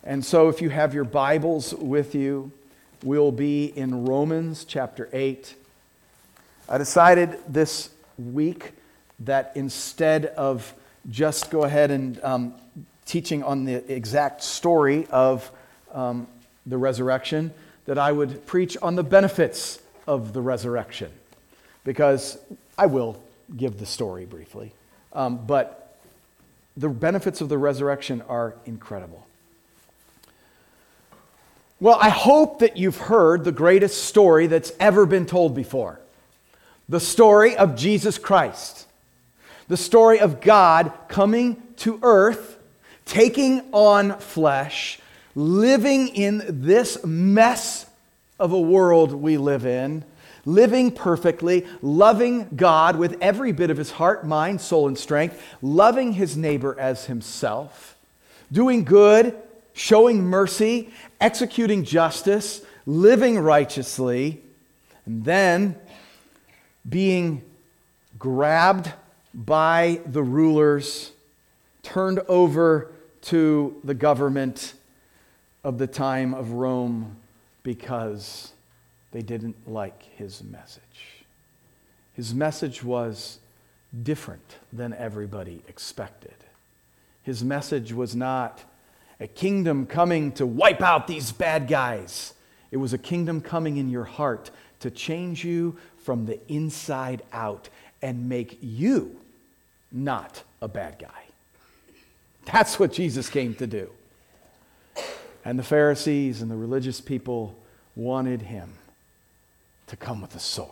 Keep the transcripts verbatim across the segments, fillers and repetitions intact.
And so if you have your Bibles with you, we'll be in Romans chapter eight. I decided this week that instead of just go ahead and um, teaching on the exact story of um, the resurrection, that I would preach on the benefits of the resurrection. Because I will give the story briefly. Um, but the benefits of the resurrection are incredible. Well, I hope that you've heard the greatest story that's ever been told before. The story of Jesus Christ. The story of God coming to earth, taking on flesh, living in this mess of a world we live in, living perfectly, loving God with every bit of his heart, mind, soul, and strength, loving his neighbor as himself, doing good, showing mercy, executing justice, living righteously, and then being grabbed by the rulers, turned over to the government of the time of Rome because they didn't like his message. His message was different than everybody expected. His message was not a kingdom coming to wipe out these bad guys. It was a kingdom coming in your heart to change you from the inside out and make you not a bad guy. That's what Jesus came to do. And the Pharisees and the religious people wanted him to come with a sword.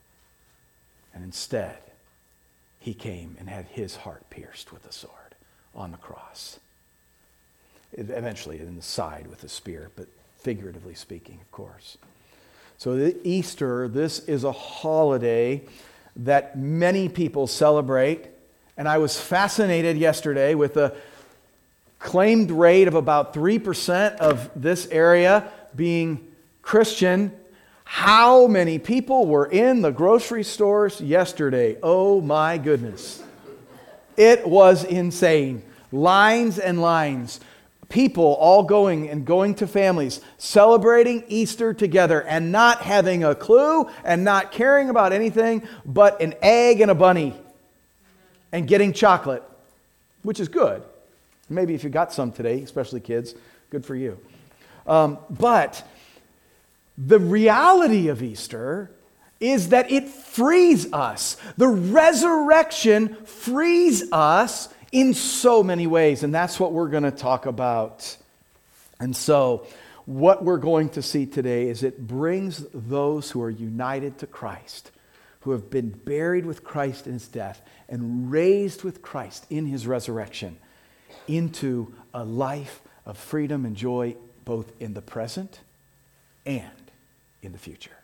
And instead, he came and had his heart pierced with a sword on the cross. It, eventually in the side with a spear, but figuratively speaking, of course. So the Easter, this is a holiday that many people celebrate. And I was fascinated yesterday with a claimed rate of about three percent of this area being Christian. How many people were in the grocery stores yesterday? Oh my goodness. It was insane. Lines and lines. People all going and going to families, celebrating Easter together and not having a clue and not caring about anything but an egg and a bunny and getting chocolate, which is good. Maybe if you got some today, especially kids, good for you. Um, but the reality of Easter is that it frees us. The resurrection frees us in so many ways, and that's what we're going to talk about. And so, what we're going to see today is it brings those who are united to Christ, who have been buried with Christ in his death and raised with Christ in his resurrection, into a life of freedom and joy both in the present and in the future.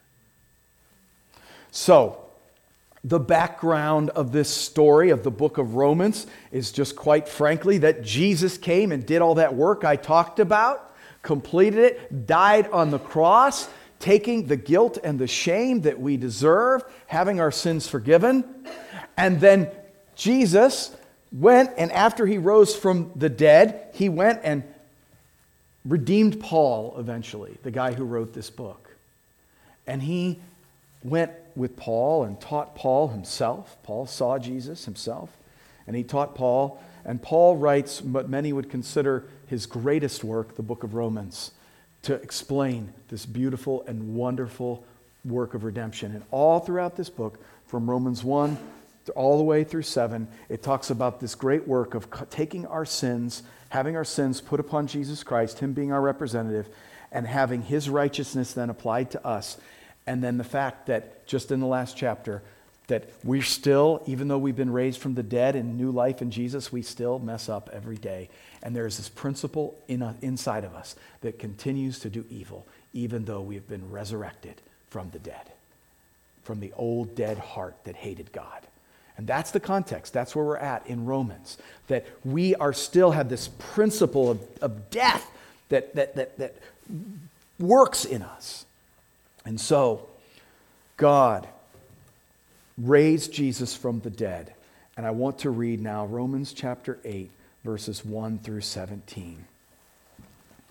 So, the background of this story of the book of Romans is just quite frankly that Jesus came and did all that work I talked about, completed it, died on the cross, taking the guilt and the shame that we deserve, having our sins forgiven. And then Jesus went, and after he rose from the dead, he went and redeemed Paul eventually, the guy who wrote this book. And he went with Paul and taught Paul himself. Paul saw Jesus himself, and he taught Paul. And Paul writes what many would consider his greatest work, the book of Romans, to explain this beautiful and wonderful work of redemption. And all throughout this book, from Romans one to all the way through seven, it talks about this great work of taking our sins, having our sins put upon Jesus Christ, him being our representative, and having his righteousness then applied to us. And then the fact that just in the last chapter, that we're still, even though we've been raised from the dead in new life in Jesus, we still mess up every day. And there's this principle in, uh, inside of us that continues to do evil, even though we have been resurrected from the dead, from the old dead heart that hated God. And that's the context. That's where we're at in Romans, that we are still have this principle of, of death that, that, that, that works in us. And so, God raised Jesus from the dead. And I want to read now Romans chapter eight, verses one through seventeen.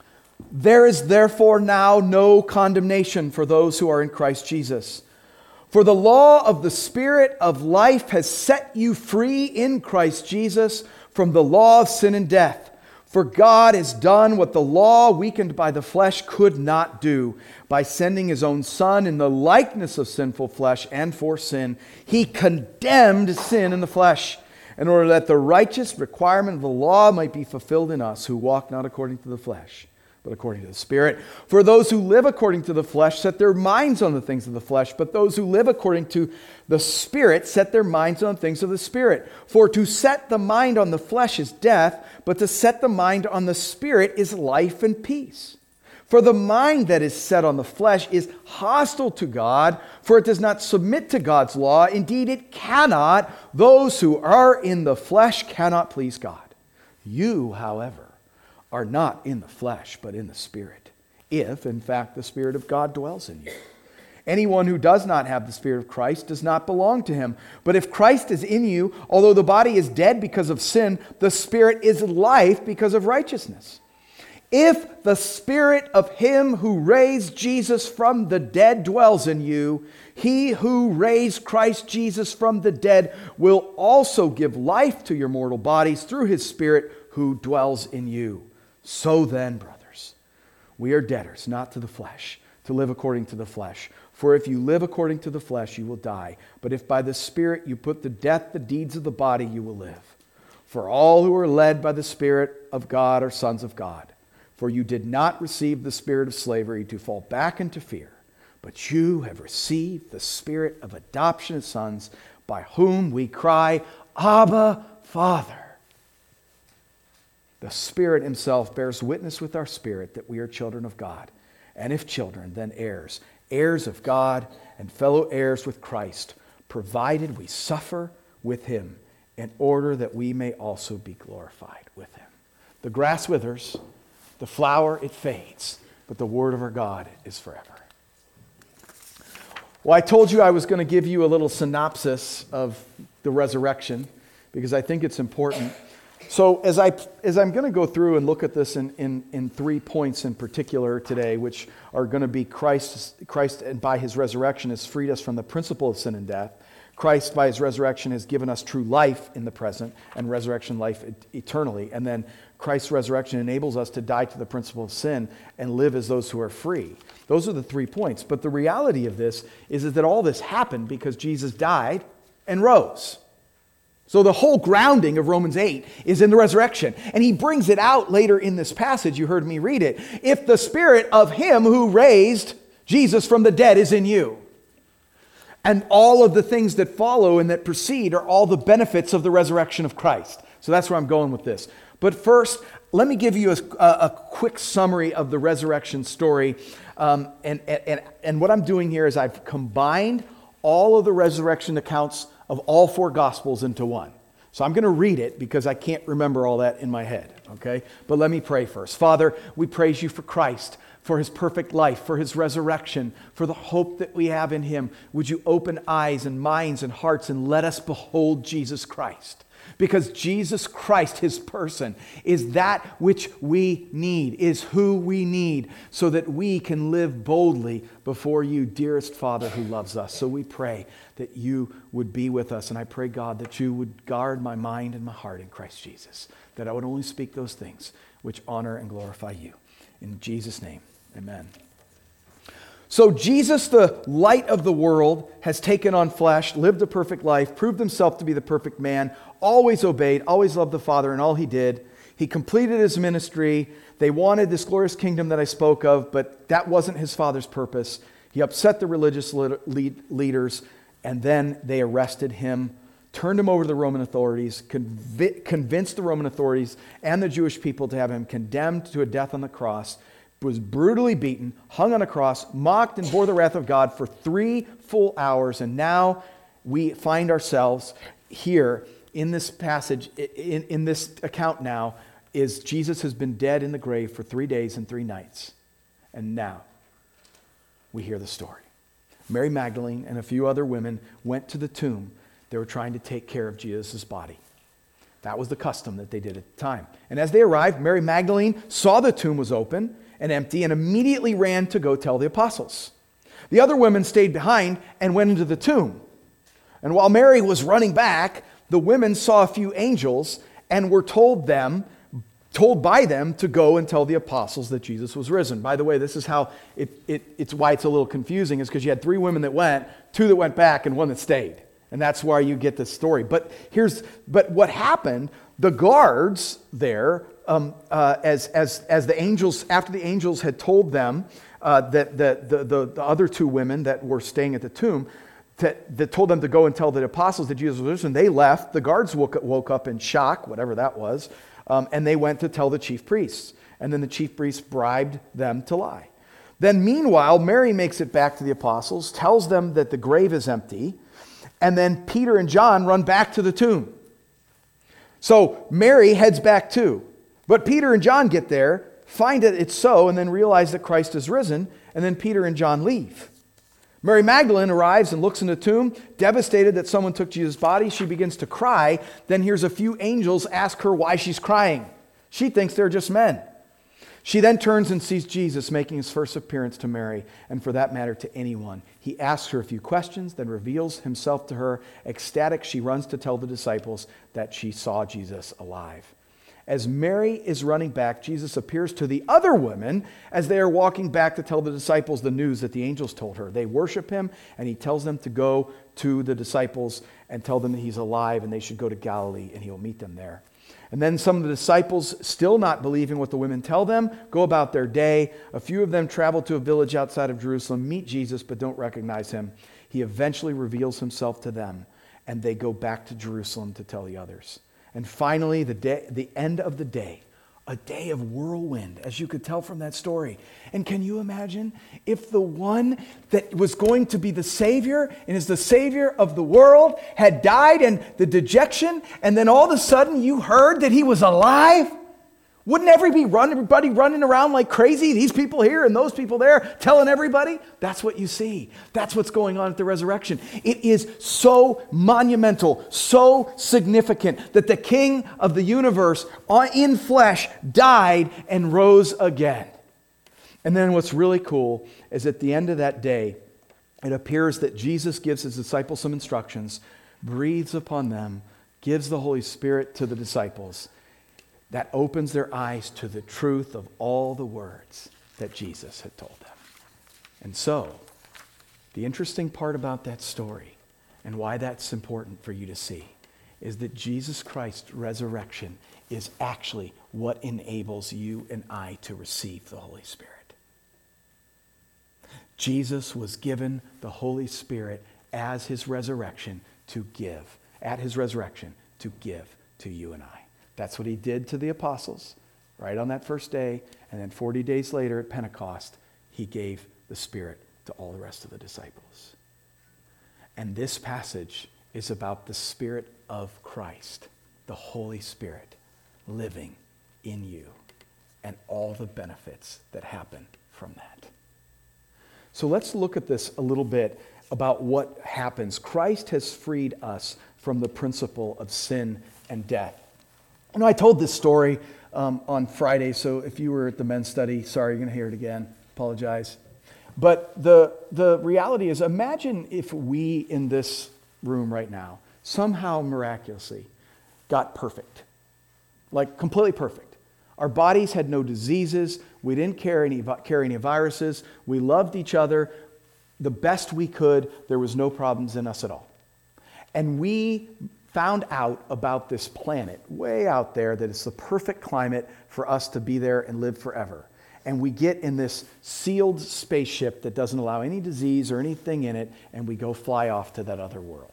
There is therefore now no condemnation for those who are in Christ Jesus. For the law of the Spirit of life has set you free in Christ Jesus from the law of sin and death. For God has done what the law, weakened by the flesh, could not do. By sending his own Son in the likeness of sinful flesh and for sin, he condemned sin in the flesh, in order that the righteous requirement of the law might be fulfilled in us who walk not according to the flesh, but according to the Spirit. For those who live according to the flesh set their minds on the things of the flesh, but those who live according to the Spirit set their minds on things of the Spirit. For to set the mind on the flesh is death, but to set the mind on the Spirit is life and peace. For the mind that is set on the flesh is hostile to God, for it does not submit to God's law. Indeed, it cannot. Those who are in the flesh cannot please God. You, however, are not in the flesh, but in the Spirit, if, in fact, the Spirit of God dwells in you. Anyone who does not have the Spirit of Christ does not belong to him. But if Christ is in you, although the body is dead because of sin, the Spirit is life because of righteousness. If the Spirit of him who raised Jesus from the dead dwells in you, he who raised Christ Jesus from the dead will also give life to your mortal bodies through his Spirit who dwells in you. So then, brothers, we are debtors, not to the flesh, to live according to the flesh. For if you live according to the flesh, you will die. But if by the Spirit you put to death the deeds of the body, you will live. For all who are led by the Spirit of God are sons of God. For you did not receive the spirit of slavery to fall back into fear, but you have received the Spirit of adoption as sons, by whom we cry, Abba, Father. The Spirit himself bears witness with our spirit that we are children of God. And if children, then heirs, heirs of God and fellow heirs with Christ, provided we suffer with him in order that we may also be glorified with him. The grass withers, the flower, it fades, but the word of our God is forever. Well, I told you I was going to give you a little synopsis of the resurrection because I think it's important. So as, I, as I'm going to go through and look at this in, in, in three points in particular today, which are going to be Christ, Christ and by his resurrection has freed us from the principle of sin and death. Christ by his resurrection has given us true life in the present and resurrection life eternally. And then Christ's resurrection enables us to die to the principle of sin and live as those who are free. Those are the three points. But the reality of this is, is that all this happened because Jesus died and rose. So the whole grounding of Romans eight is in the resurrection. And he brings it out later in this passage. You heard me read it. If the Spirit of him who raised Jesus from the dead is in you. And all of the things that follow and that precede are all the benefits of the resurrection of Christ. So that's where I'm going with this. But first, let me give you a, a quick summary of the resurrection story. Um, and, and, and what I'm doing here is I've combined all of the resurrection accounts of all four Gospels into one. So I'm going to read it because I can't remember all that in my head, okay? But let me pray first. Father, we praise you for Christ, for his perfect life, for his resurrection, for the hope that we have in him. Would you open eyes and minds and hearts and let us behold Jesus Christ? Because Jesus Christ, his person, is that which we need, is who we need, so that we can live boldly before you, dearest Father who loves us. So we pray that you would be with us. And I pray, God, that you would guard my mind and my heart in Christ Jesus, that I would only speak those things which honor and glorify you. In Jesus' name, amen. So Jesus, the light of the world, has taken on flesh, lived a perfect life, proved himself to be the perfect man, always obeyed, always loved the Father in all he did. He completed his ministry. They wanted this glorious kingdom that I spoke of, but that wasn't his Father's purpose. He upset the religious lead, leaders, and then they arrested him, turned him over to the Roman authorities, conv- convinced the Roman authorities and the Jewish people to have him condemned to a death on the cross, was brutally beaten, hung on a cross, mocked, and bore the wrath of God for three full hours. And now we find ourselves here in this passage, in, in this account now, is Jesus has been dead in the grave for three days and three nights. And now we hear the story. Mary Magdalene and a few other women went to the tomb. They were trying to take care of Jesus' body. That was the custom that they did at the time. And as they arrived, Mary Magdalene saw the tomb was open and empty and immediately ran to go tell the apostles. The other women stayed behind and went into the tomb. And while Mary was running back, the women saw a few angels and were told them, told by them to go and tell the apostles that Jesus was risen. By the way, this is how it, it, it's why it's a little confusing, is because you had three women that went, two that went back, and one that stayed. And that's why you get this story. But here's but what happened, the guards there, um, uh, as, as, as the angels, after the angels had told them uh, that the, the, the, the other two women that were staying at the tomb, that, that told them to go and tell the apostles that Jesus was risen, they left. The guards woke, woke up in shock, whatever that was, um, and they went to tell the chief priests. And then the chief priests bribed them to lie. Then meanwhile, Mary makes it back to the apostles, tells them that the grave is empty, and then Peter and John run back to the tomb. So Mary heads back too. But Peter and John get there, find that it's so, and then realize that Christ is risen, and then Peter and John leave. Mary Magdalene arrives and looks in the tomb, devastated that someone took Jesus' body. She begins to cry. Then hears a few angels ask her why she's crying. She thinks they're just men. She then turns and sees Jesus making his first appearance to Mary, and for that matter to anyone. He asks her a few questions, then reveals himself to her. Ecstatic, she runs to tell the disciples that she saw Jesus alive. As Mary is running back, Jesus appears to the other women as they are walking back to tell the disciples the news that the angels told her. They worship him, and he tells them to go to the disciples and tell them that he's alive and they should go to Galilee and he'll meet them there. And then some of the disciples, still not believing what the women tell them, go about their day. A few of them travel to a village outside of Jerusalem, meet Jesus, but don't recognize him. He eventually reveals himself to them, and they go back to Jerusalem to tell the others. And finally, the day, the end of the day, a day of whirlwind, as you could tell from that story. And can you imagine if the one that was going to be the Savior and is the Savior of the world had died and the dejection, and then all of a sudden you heard that he was alive? Wouldn't everybody, run, everybody running around like crazy? These people here and those people there telling everybody? That's what you see. That's what's going on at the resurrection. It is so monumental, so significant that the King of the universe in flesh died and rose again. And then what's really cool is at the end of that day, it appears that Jesus gives his disciples some instructions, breathes upon them, gives the Holy Spirit to the disciples. That opens their eyes to the truth of all the words that Jesus had told them. And so, the interesting part about that story and why that's important for you to see is that Jesus Christ's resurrection is actually what enables you and I to receive the Holy Spirit. Jesus was given the Holy Spirit as his resurrection to give, at his resurrection to give to you and I. That's what he did to the apostles right on that first day. And then forty days later at Pentecost, he gave the Spirit to all the rest of the disciples. And this passage is about the Spirit of Christ, the Holy Spirit, living in you and all the benefits that happen from that. So let's look at this a little bit about what happens. Christ has freed us from the principle of sin and death. You know, I told this story um, on Friday, so if you were at the men's study, sorry, you're going to hear it again. Apologize. But the, the reality is, imagine if we in this room right now somehow miraculously got perfect, like completely perfect. Our bodies had no diseases. We didn't carry any, carry any viruses. We loved each other the best we could. There was no problems in us at all. And we found out about this planet way out there that it's the perfect climate for us to be there and live forever. And we get in this sealed spaceship that doesn't allow any disease or anything in it, and we go fly off to that other world.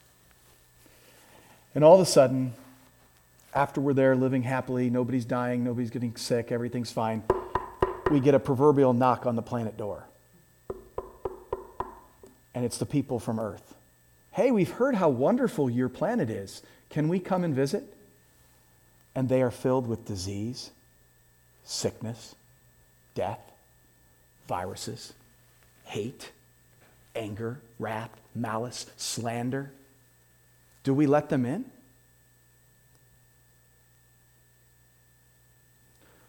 And all of a sudden, after we're there living happily, nobody's dying, nobody's getting sick, everything's fine, we get a proverbial knock on the planet door. And it's the people from Earth. Hey, we've heard how wonderful your planet is. Can we come and visit? And they are filled with disease, sickness, death, viruses, hate, anger, wrath, malice, slander. Do we let them in?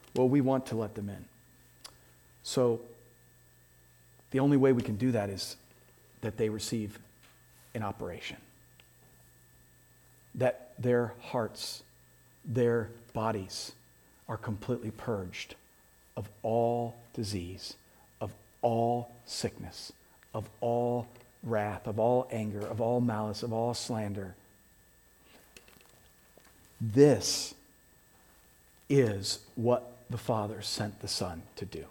Well, we want to let them in. So the only way we can do that is that they receive an operation. That their hearts, their bodies are completely purged of all disease, of all sickness, of all wrath, of all anger, of all malice, of all slander. This is what the Father sent the Son to do.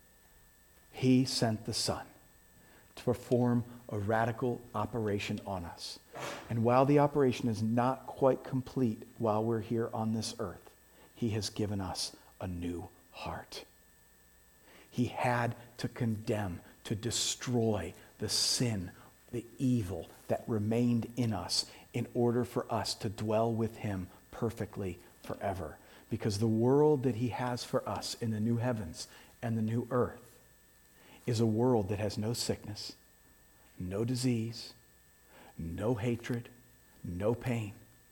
He sent the Son to perform a radical operation on us. And while the operation is not quite complete while we're here on this earth, He has given us a new heart. He had to condemn, to destroy the sin, the evil that remained in us in order for us to dwell with Him perfectly forever. Because the world that He has for us in the new heavens and the new earth is a world that has no sickness, no disease, no hatred, no pain.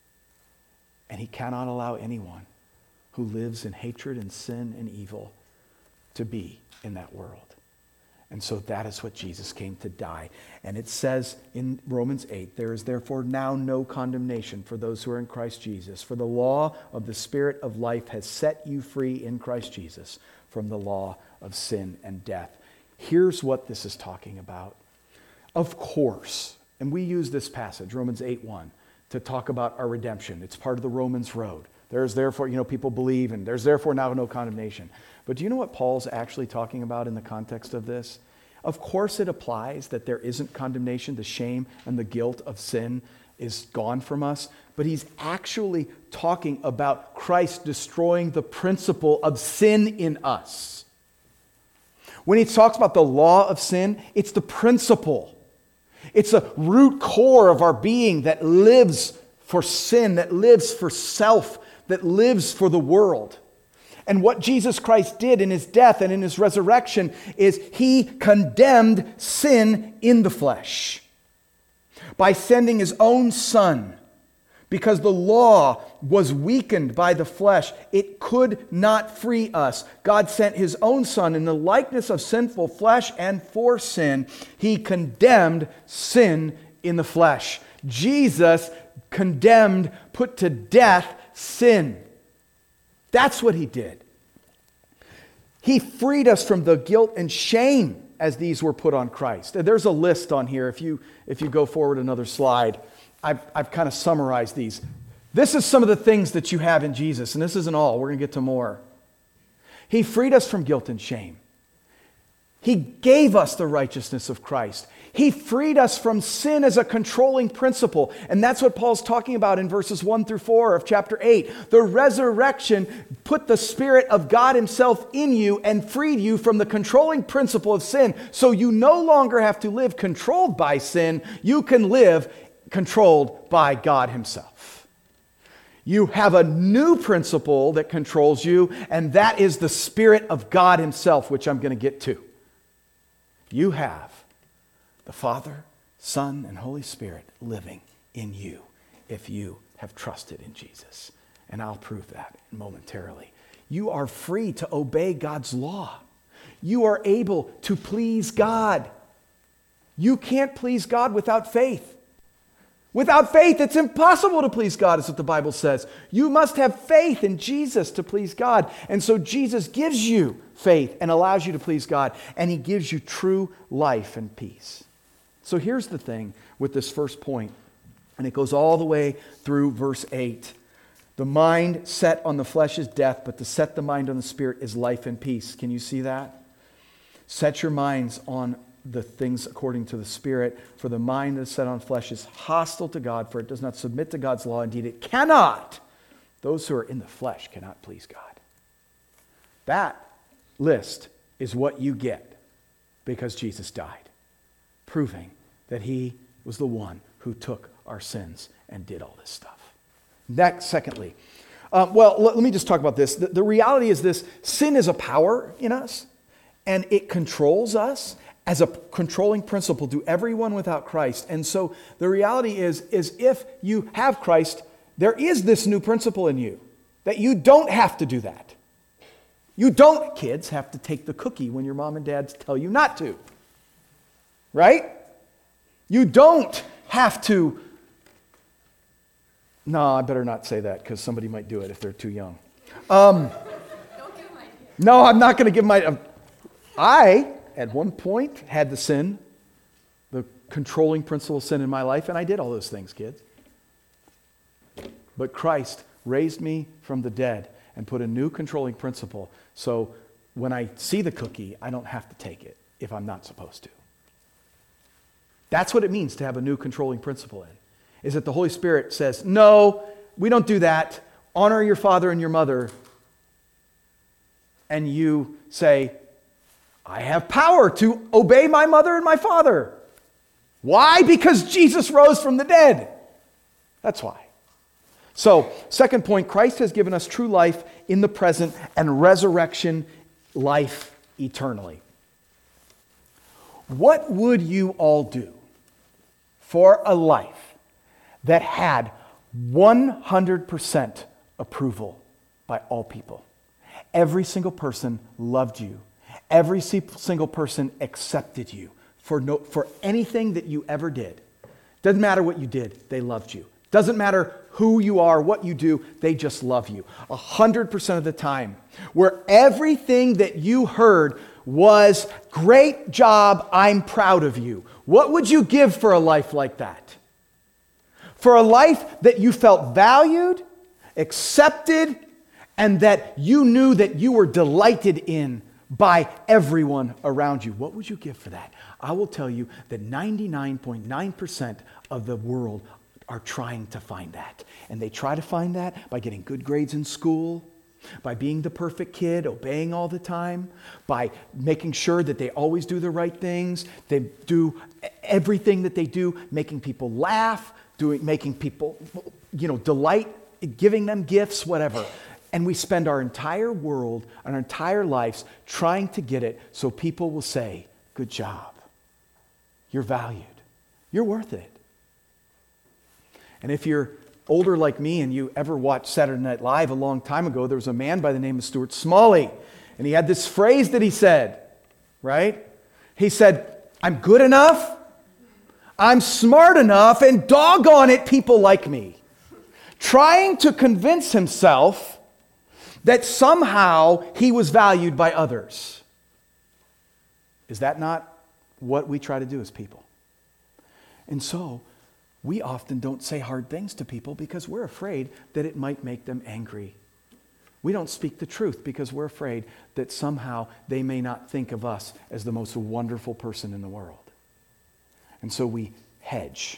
And He cannot allow anyone who lives in hatred and sin and evil to be in that world. And so that is what Jesus came to die. And it says in Romans eight, there is therefore now no condemnation for those who are in Christ Jesus. For the law of the Spirit of life has set you free in Christ Jesus from the law of sin and death. Here's what this is talking about. Of course, and we use this passage, Romans eight one, to talk about our redemption. It's part of the Romans road. There's therefore, you know, people believe, and there's therefore now no condemnation. But do you know what Paul's actually talking about in the context of this? Of course it applies that there isn't condemnation. The shame and the guilt of sin is gone from us. But he's actually talking about Christ destroying the principle of sin in us. When he talks about the law of sin, it's the principle. It's a root core of our being that lives for sin, that lives for self, that lives for the world. And what Jesus Christ did in His death and in His resurrection is He condemned sin in the flesh by sending His own Son. Because the law was weakened by the flesh, it could not free us. God sent His own Son in the likeness of sinful flesh, and for sin, He condemned sin in the flesh. Jesus condemned, put to death sin. That's what He did. He freed us from the guilt and shame as these were put on Christ. There's a list on here. If you, if you go forward another slide, I've, I've kind of summarized these. This is some of the things that you have in Jesus, and this isn't all. We're going to get to more. He freed us from guilt and shame. He gave us the righteousness of Christ. He freed us from sin as a controlling principle. And that's what Paul's talking about in verses one through four of chapter eight. The resurrection put the Spirit of God Himself in you and freed you from the controlling principle of sin. So you no longer have to live controlled by sin. You can live controlled by God Himself. You have a new principle that controls you, and that is the Spirit of God Himself, which I'm going to get to. You have the Father, Son, and Holy Spirit living in you if you have trusted in Jesus. And I'll prove that momentarily. You are free to obey God's law. You are able to please God. You can't please God without faith. Without faith, it's impossible to please God, is what the Bible says. You must have faith in Jesus to please God. And so Jesus gives you faith and allows you to please God. And He gives you true life and peace. So here's the thing with this first point, and it goes all the way through verse eight. The mind set on the flesh is death, but to set the mind on the Spirit is life and peace. Can you see that? Set your minds on the things according to the Spirit, for the mind that is set on flesh is hostile to God, for it does not submit to God's law. Indeed, it cannot. Those who are in the flesh cannot please God. That list is what you get because Jesus died, proving that He was the one who took our sins and did all this stuff. Next, secondly, uh, well, let, let me just talk about this. The, the reality is this: sin is a power in us, and it controls us as a controlling principle to everyone without Christ. And so the reality is, is if you have Christ, there is this new principle in you, that you don't have to do that. You don't, kids, have to take the cookie when your mom and dad tell you not to. Right? You don't have to. No, I better not say that because somebody might do it if they're too young. Um, Don't give my idea. no, I'm not going to give my... Uh, I, at one point, had the sin, the controlling principle of sin in my life, and I did all those things, kids. But Christ raised me from the dead and put a new controlling principle. So when I see the cookie, I don't have to take it if I'm not supposed to. That's what it means to have a new controlling principle in. Is that the Holy Spirit says, no, we don't do that. Honor your father and your mother. And you say, I have power to obey my mother and my father. Why? Because Jesus rose from the dead. That's why. So, second point, Christ has given us true life in the present and resurrection life eternally. What would you all do for a life that had one hundred percent approval by all people? Every single person loved you. Every single person accepted you for no, for anything that you ever did. Doesn't matter what you did, they loved you. Doesn't matter who you are, what you do, they just love you. A hundred percent of the time. Where everything that you heard was, great job, I'm proud of you. What would you give for a life like that? For a life that you felt valued, accepted, and that you knew that you were delighted in by everyone around you. What would you give for that? I will tell you that ninety-nine point nine percent of the world are trying to find that. And they try to find that by getting good grades in school, by being the perfect kid, obeying all the time, by making sure that they always do the right things. They do everything that they do, making people laugh, doing, making people, you know, delight, giving them gifts, whatever. And we spend our entire world, our entire lives trying to get it so people will say, good job. You're valued. You're worth it. And if you're older like me and you ever watched Saturday Night Live a long time ago, there was a man by the name of Stuart Smalley. And he had this phrase that he said, right? He said, I'm good enough, I'm smart enough, and doggone it, people like me. Trying to convince himself that somehow he was valued by others. Is that not what we try to do as people? And so, we often don't say hard things to people because we're afraid that it might make them angry. We don't speak the truth because we're afraid that somehow they may not think of us as the most wonderful person in the world. And so we hedge.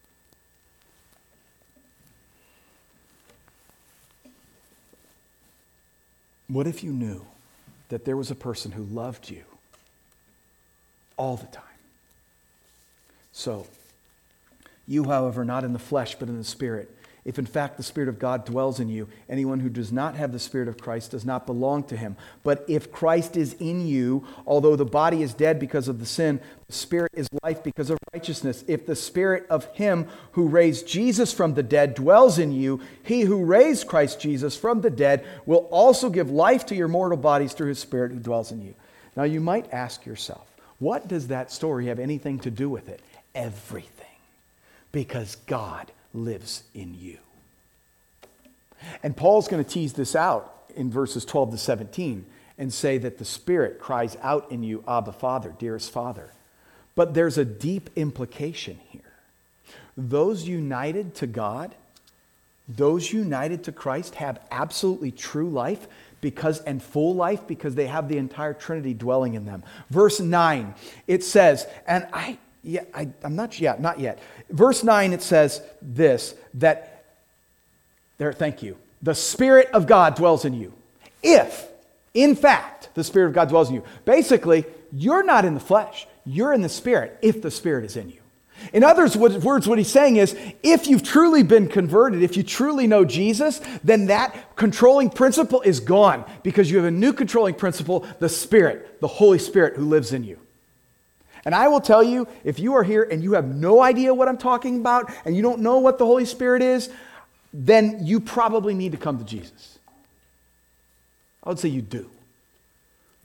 What if you knew that there was a person who loved you all the time? So, you, however, not in the flesh, but in the Spirit. If in fact the Spirit of God dwells in you, anyone who does not have the Spirit of Christ does not belong to him. But if Christ is in you, although the body is dead because of the sin, the Spirit is life because of righteousness. If the Spirit of him who raised Jesus from the dead dwells in you, he who raised Christ Jesus from the dead will also give life to your mortal bodies through his Spirit who dwells in you. Now you might ask yourself, what does that story have anything to do with it? Everything. Because God lives in you. And Paul's going to tease this out in verses twelve to seventeen and say that the Spirit cries out in you, Abba, Father, dearest Father. But there's a deep implication here. Those united to God, those united to Christ have absolutely true life because and full life because they have the entire Trinity dwelling in them. Verse nine, it says, and I Yeah, I, I'm not yet, not yet. Verse nine, it says this, that, there, thank you, the Spirit of God dwells in you. If, in fact, the Spirit of God dwells in you. Basically, you're not in the flesh. You're in the Spirit if the Spirit is in you. In other words, what he's saying is, if you've truly been converted, if you truly know Jesus, then that controlling principle is gone because you have a new controlling principle, the Spirit, the Holy Spirit who lives in you. And I will tell you, if you are here and you have no idea what I'm talking about and you don't know what the Holy Spirit is, then you probably need to come to Jesus. I would say you do.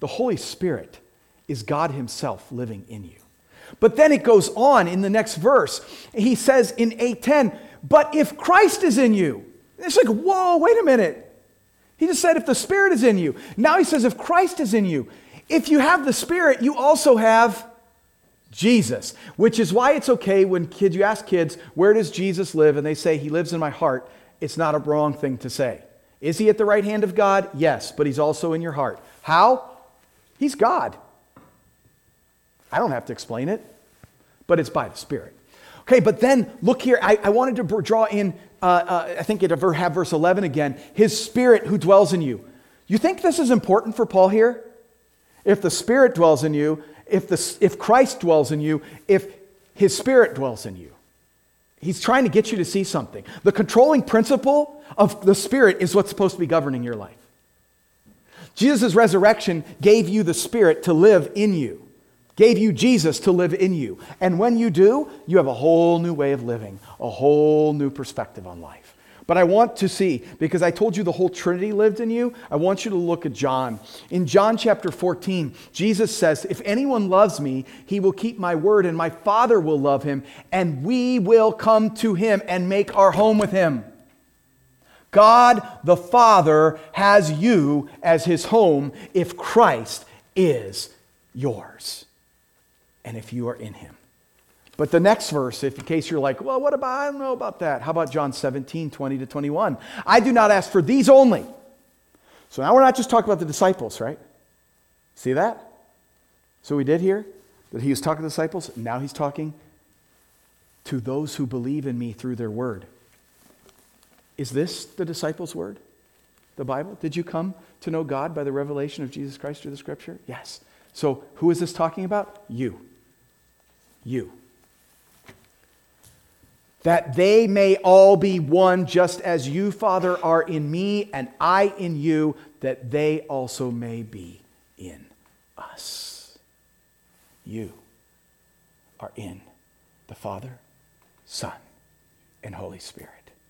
The Holy Spirit is God himself living in you. But then it goes on in the next verse. He says in eight ten, but if Christ is in you. It's like, whoa, wait a minute. He just said if the Spirit is in you. Now he says if Christ is in you. If you have the Spirit, you also have Jesus. Which is why it's okay when kids, you ask kids, where does Jesus live? And they say, he lives in my heart. It's not a wrong thing to say. Is he at the right hand of God? Yes, but he's also in your heart. How? He's God. I don't have to explain it, but it's by the Spirit. Okay, but then look here. I, I wanted to draw in, uh, uh, I think it have verse eleven again. His Spirit who dwells in you. You think this is important for Paul here? If the Spirit dwells in you, if, the, if Christ dwells in you, if his Spirit dwells in you. He's trying to get you to see something. The controlling principle of the Spirit is what's supposed to be governing your life. Jesus' resurrection gave you the Spirit to live in you. Gave you Jesus to live in you. And when you do, you have a whole new way of living, a whole new perspective on life. But I want to see, because I told you the whole Trinity lived in you, I want you to look at John. In John chapter fourteen, Jesus says, if anyone loves me, he will keep my word, and my Father will love him, and we will come to him and make our home with him. God the Father has you as his home if Christ is yours. And if you are in him. But the next verse, if in case you're like, well, what about, I don't know about that. How about John seventeen, twenty to twenty-one? I do not ask for these only. So now we're not just talking about the disciples, right? See that? So we did here that he was talking to the disciples. Now he's talking to those who believe in me through their word. Is this the disciples' word? The Bible? Did you come to know God by the revelation of Jesus Christ through the Scripture? Yes. So who is this talking about? You. You. That they may all be one, just as you, Father, are in me, and I in you, that they also may be in us. You are in the Father, Son, and Holy Spirit.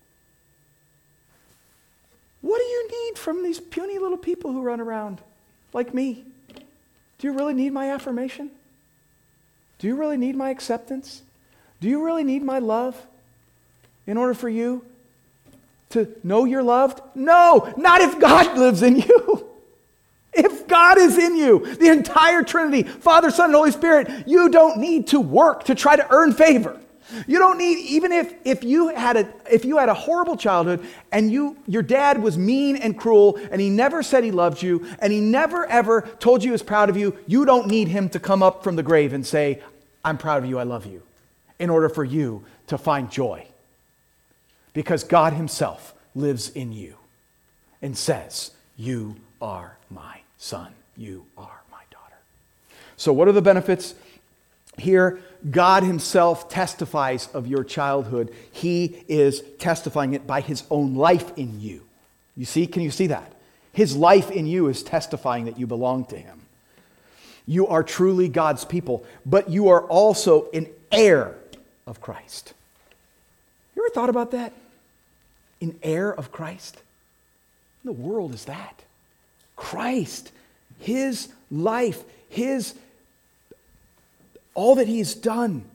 What do you need from these puny little people who run around like me? Do you really need my affirmation? Do you really need my acceptance? Do you really need my love in order for you to know you're loved? No, not if God lives in you. If God is in you, the entire Trinity, Father, Son, and Holy Spirit, you don't need to work to try to earn favor. You don't need, even if, if you had a if you had a horrible childhood and you your dad was mean and cruel and he never said he loved you and he never ever told you he was proud of you, you don't need him to come up from the grave and say, I'm proud of you, I love you, in order for you to find joy. Because God himself lives in you and says, you are my son, you are my daughter. So what are the benefits? Here, God himself testifies of your childhood. He is testifying it by his own life in you. You see? Can you see that? His life in you is testifying that you belong to him. You are truly God's people, but you are also an heir of Christ. You ever thought about that? An heir of Christ? What in the world is that? Christ, his life, his all that he's done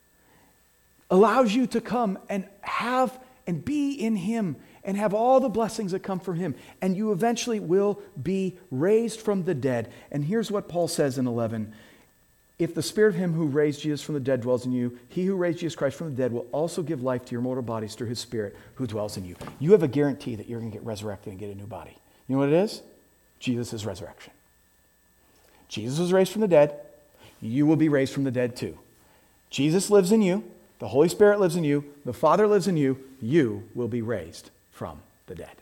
allows you to come and have and be in him and have all the blessings that come from him. And you eventually will be raised from the dead. And here's what Paul says in eleven. If the Spirit of him who raised Jesus from the dead dwells in you, he who raised Jesus Christ from the dead will also give life to your mortal bodies through his Spirit who dwells in you. You have a guarantee that you're going to get resurrected and get a new body. You know what it is? Jesus' resurrection. Jesus was raised from the dead. You will be raised from the dead too. Jesus lives in you. The Holy Spirit lives in you. The Father lives in you. You will be raised from the dead.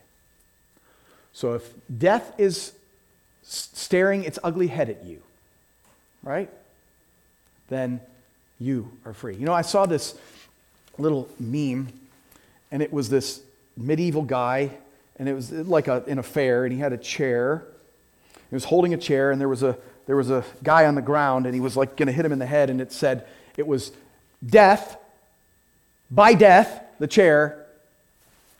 So if death is staring its ugly head at you, right? Then you are free. You know, I saw this little meme, and it was this medieval guy, and it was like a, in a fair, and he had a chair. He was holding a chair, and there was a There was a guy on the ground, and he was like going to hit him in the head, and it said, it was death, by death, the chair,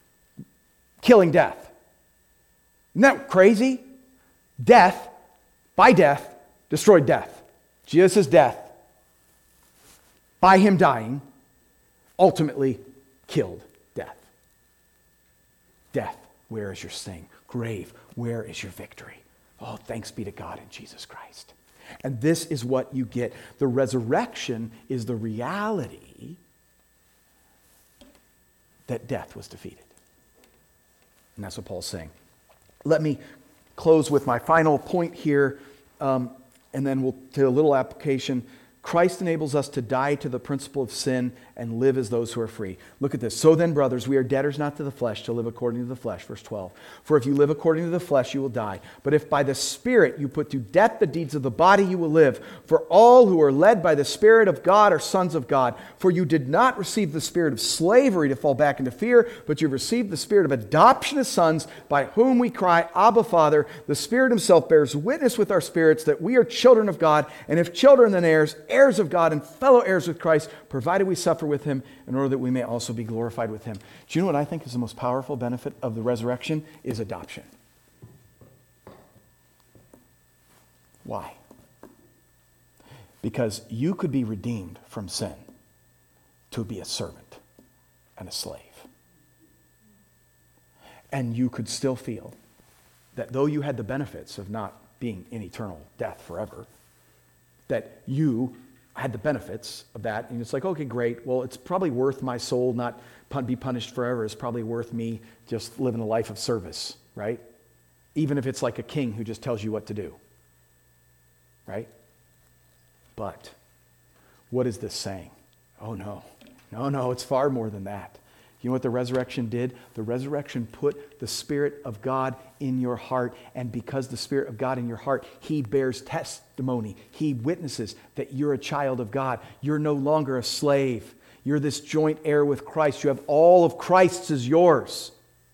killing death. Isn't that crazy? Death by death, destroyed death. Jesus' death, by him dying, ultimately killed death. Death, where is your sting? Grave, where is your victory? Oh, thanks be to God in Jesus Christ. And this is what you get. The resurrection is the reality that death was defeated. And that's what Paul's saying. Let me close with my final point here, um, and then we'll do a little application. Christ enables us to die to the principle of sin and live as those who are free. Look at this. So then, brothers, we are debtors not to the flesh to live according to the flesh. Verse twelve. For if you live according to the flesh, you will die. But if by the Spirit you put to death the deeds of the body, you will live. For all who are led by the Spirit of God are sons of God. For you did not receive the spirit of slavery to fall back into fear, but you received the spirit of adoption as sons, by whom we cry, Abba, Father. The Spirit himself bears witness with our spirits that we are children of God, and if children, then heirs, heirs of God and fellow heirs with Christ, provided we suffer with him in order that we may also be glorified with him. Do you know what I think is the most powerful benefit of the resurrection? Is adoption. Why? Because you could be redeemed from sin to be a servant and a slave. And you could still feel that though you had the benefits of not being in eternal death forever, that you had the benefits of that, and it's like, okay, great, well, it's probably worth my soul not pun- be punished forever. It's probably worth me just living a life of service, right? Even if it's like a king who just tells you what to do, right? But what is this saying? Oh, no. No, no, it's far more than that. You know what the resurrection did? The resurrection put the Spirit of God in your heart, and because the Spirit of God in your heart, he bears testimony. He witnesses that you're a child of God. You're no longer a slave. You're this joint heir with Christ. You have all of Christ's as yours.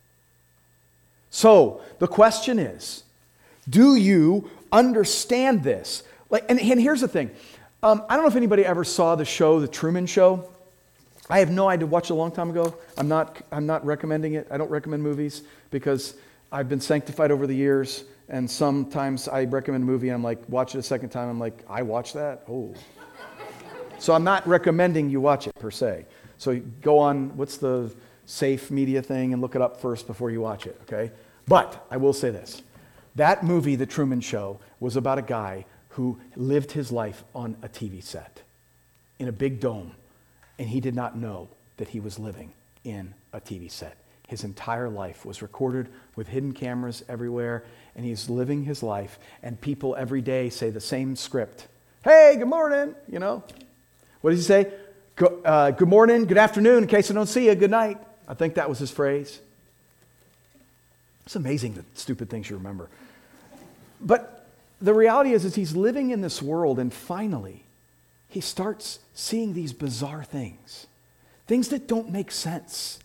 So, the question is, do you understand this? Like, and, and here's the thing. Um, I don't know if anybody ever saw the show, The Truman Show. I have no idea. Watched it a long time ago. I'm not. I'm not recommending it. I don't recommend movies because I've been sanctified over the years, and sometimes I recommend a movie and I'm like, watch it a second time. I'm like, I watched that. Oh, so I'm not recommending you watch it per se. So go on. What's the safe media thing and look it up first before you watch it. Okay. But I will say this: that movie, The Truman Show, was about a guy who lived his life on a T V set in a big dome. And he did not know that he was living in a T V set. His entire life was recorded with hidden cameras everywhere, and he's living his life, and people every day say the same script. Hey, good morning, you know. What does he say? Go, uh, good morning, good afternoon, in case I don't see you, good night. I think that was his phrase. It's amazing the stupid things you remember. But the reality is, is he's living in this world, and finally, he starts seeing these bizarre things, things that don't make sense.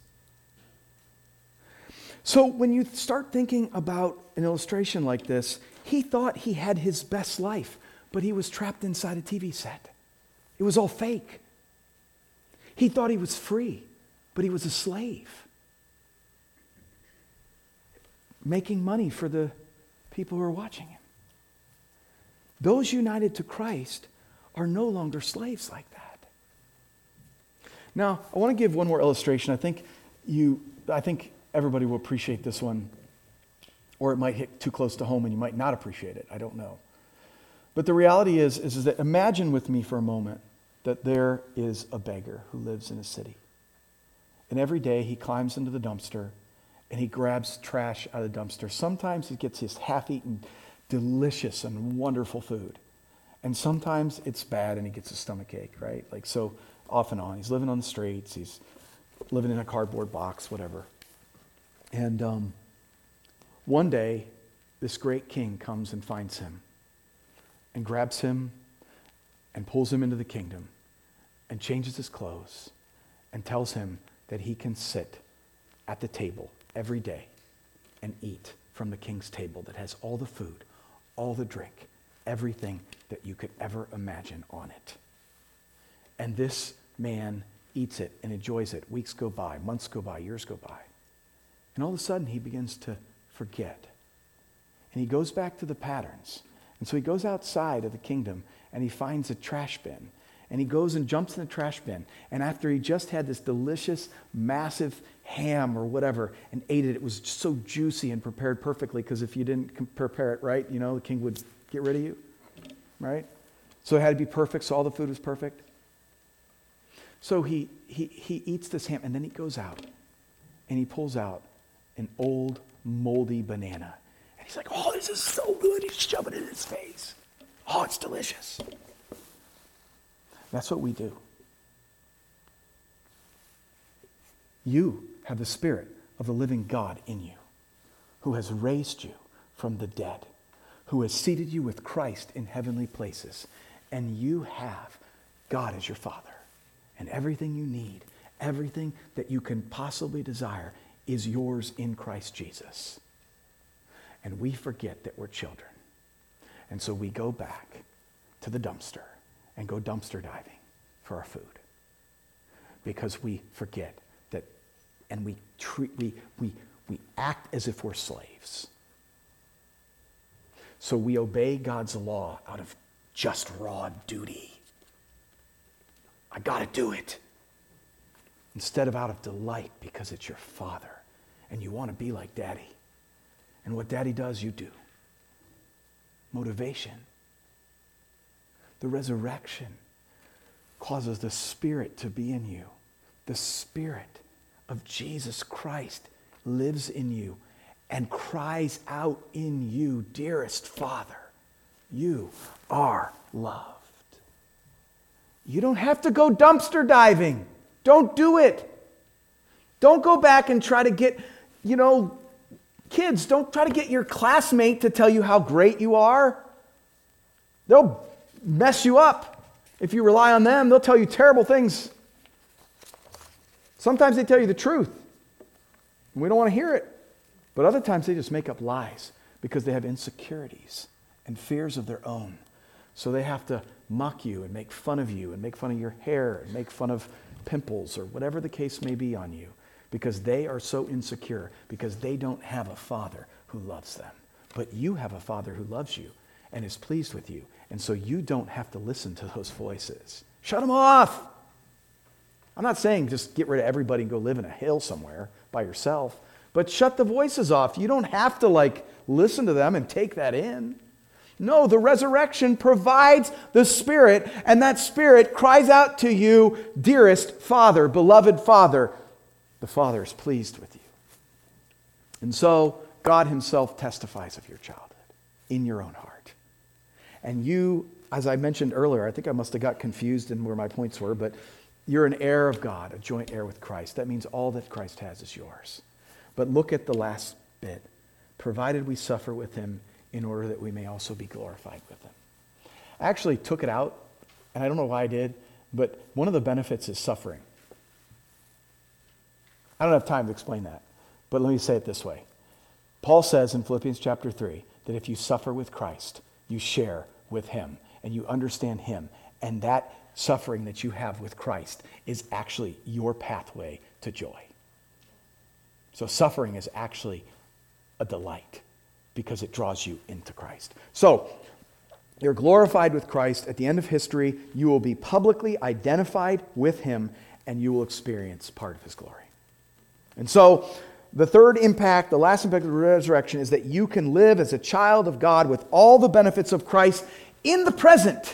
So when you start thinking about an illustration like this, he thought he had his best life, but he was trapped inside a T V set. It was all fake. He thought he was free, but he was a slave, making money for the people who are watching him. Those united to Christ are no longer slaves like that. Now, I want to give one more illustration. I think you, I think everybody will appreciate this one, or it might hit too close to home and you might not appreciate it. I don't know. But the reality is, is, is that imagine with me for a moment that there is a beggar who lives in a city. And every day he climbs into the dumpster and he grabs trash out of the dumpster. Sometimes he gets his half-eaten, delicious and wonderful food. And sometimes it's bad and he gets a stomach ache, right? Like, so off and on. He's living on the streets. He's living in a cardboard box, whatever. And um, one day, this great king comes and finds him and grabs him and pulls him into the kingdom and changes his clothes and tells him that he can sit at the table every day and eat from the king's table that has all the food, all the drink, everything that you could ever imagine on it. And this man eats it and enjoys it. Weeks go by, months go by, years go by. And all of a sudden he begins to forget. And he goes back to the patterns. And so he goes outside of the kingdom and he finds a trash bin. And he goes and jumps in the trash bin. And after he just had this delicious, massive ham or whatever and ate it, it was so juicy and prepared perfectly, because if you didn't prepare it right, you know, the king would get rid of you, right? So it had to be perfect, so all the food was perfect. So he, he, he eats this ham, and then he goes out and he pulls out an old, moldy banana. And he's like, oh, this is so good. He's shoving it in his face. Oh, it's delicious. That's what we do. You have the Spirit of the living God in you, who has raised you from the dead, who has seated you with Christ in heavenly places, and you have God as your Father. And everything you need, everything that you can possibly desire is yours in Christ Jesus. And we forget that we're children. And so we go back to the dumpster and go dumpster diving for our food, because we forget that, and we treat we we we act as if we're slaves. So we obey God's law out of just raw duty. I got to do it, instead of out of delight, because it's your Father and you want to be like Daddy. And what Daddy does, you do. Motivation. The resurrection causes the Spirit to be in you. The Spirit of Jesus Christ lives in you and cries out in you, dearest Father, you are loved. You don't have to go dumpster diving. Don't do it. Don't go back and try to get, you know, kids, don't try to get your classmate to tell you how great you are. They'll mess you up. If you rely on them, they'll tell you terrible things. Sometimes they tell you the truth. We don't want to hear it. But other times they just make up lies because they have insecurities and fears of their own. So they have to mock you and make fun of you and make fun of your hair and make fun of pimples or whatever the case may be on you, because they are so insecure, because they don't have a Father who loves them. But you have a Father who loves you and is pleased with you. And so you don't have to listen to those voices. Shut them off. I'm not saying just get rid of everybody and go live in a hill somewhere by yourself, but shut the voices off. You don't have to like listen to them and take that in. No, the resurrection provides the Spirit, and that Spirit cries out to you, dearest Father, beloved Father. The Father is pleased with you. And so God himself testifies of your childhood in your own heart. And you, as I mentioned earlier, I think I must have got confused in where my points were, but you're an heir of God, a joint heir with Christ. That means all that Christ has is yours. But look at the last bit. Provided we suffer with him in order that we may also be glorified with him. I actually took it out, and I don't know why I did, but one of the benefits is suffering. I don't have time to explain that, but let me say it this way. Paul says in Philippians chapter three that if you suffer with Christ, you share with him and you understand him. And that suffering that you have with Christ is actually your pathway to joy. So suffering is actually a delight because it draws you into Christ. So you're glorified with Christ. At the end of history, you will be publicly identified with him and you will experience part of his glory. And so the third impact, the last impact of the resurrection, is that you can live as a child of God with all the benefits of Christ in the present.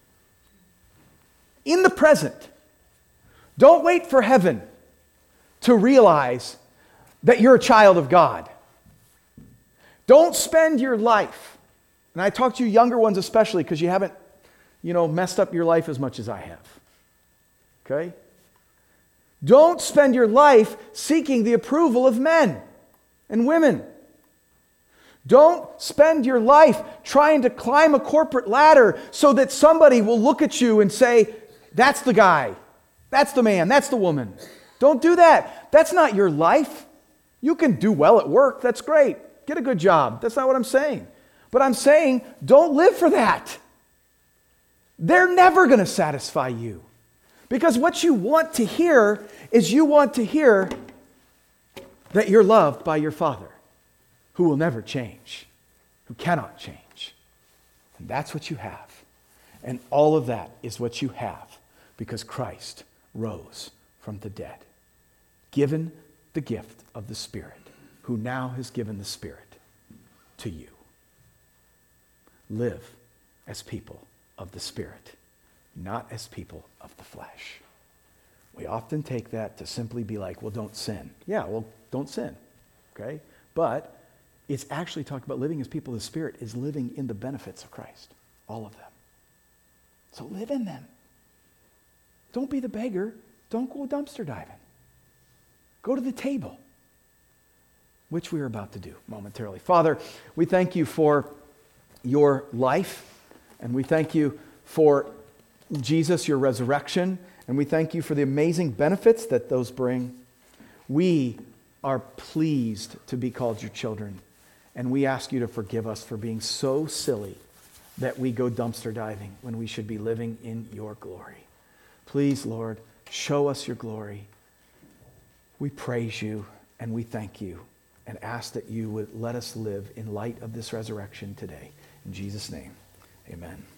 In the present. Don't wait for heaven to realize that you're a child of God. Don't spend your life, and I talk to you younger ones especially because you haven't, you know, messed up your life as much as I have. Okay? Don't spend your life seeking the approval of men and women. Don't spend your life trying to climb a corporate ladder so that somebody will look at you and say, that's the guy, that's the man, that's the woman. Don't do that. That's not your life. You can do well at work, that's great. Get a good job. That's not what I'm saying. But I'm saying don't live for that. They're never going to satisfy you. Because what you want to hear is you want to hear that you're loved by your Father, who will never change, who cannot change. And that's what you have. And all of that is what you have because Christ rose from the dead, given the gift of the Spirit, who now has given the Spirit to you. Live as people of the Spirit, not as people of the flesh. We often take that to simply be like, well, don't sin. Yeah, well, don't sin, okay? But it's actually talking about living as people of the Spirit is living in the benefits of Christ, all of them. So live in them. Don't be the beggar. Don't go dumpster diving. Go to the table, which we are about to do momentarily. Father, we thank you for your life, and we thank you for Jesus, your resurrection, and we thank you for the amazing benefits that those bring. We are pleased to be called your children, and we ask you to forgive us for being so silly that we go dumpster diving when we should be living in your glory. Please, Lord, show us your glory. We praise you and we thank you and ask that you would let us live in light of this resurrection today. In Jesus' name, amen.